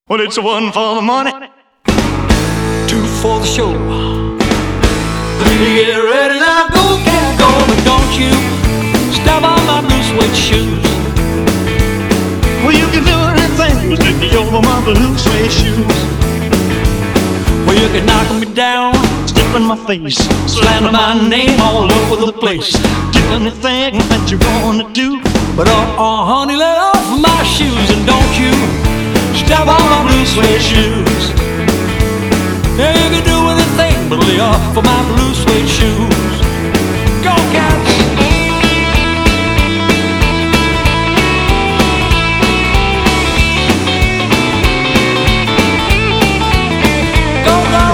Well, it's one for the money, two for the show, three to get ready. Now go, can't go, but don't you step on my blue suede shoes. well, you can do anything but take me over my blue suede shoes. Well, you can knock me down, Step in my face, slander my name all over the place. do anything that you wanna do. But honey, let off my shoes and don't you step on my blue suede shoes. Yeah, you can do anything but lay off of my blue suede shoes. Go, cats! Go, go!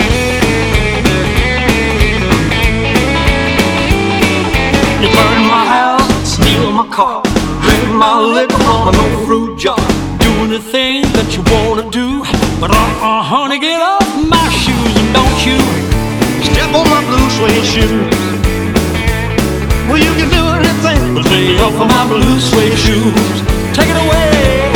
You burn my house, steal my car, Drink my liquor from an old fruit jar. Do anything that you wanna do, but honey, get off my shoes and don't you step on my blue suede shoes. Well, you can do anything but lay off of my blue suede shoes. Take it away.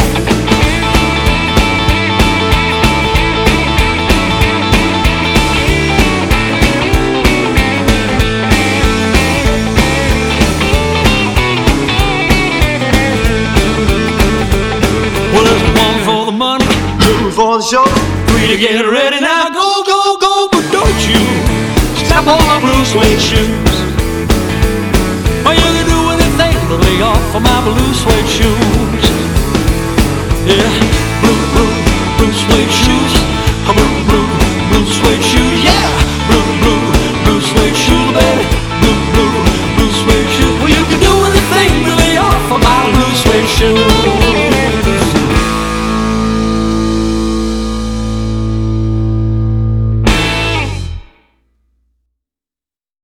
Well, there's one for the money, two for the show. three to get ready. Now go, go, go, but don't you step on my blue suede shoes. Or you can do anything but lay off of my blue suede shoes. Yeah.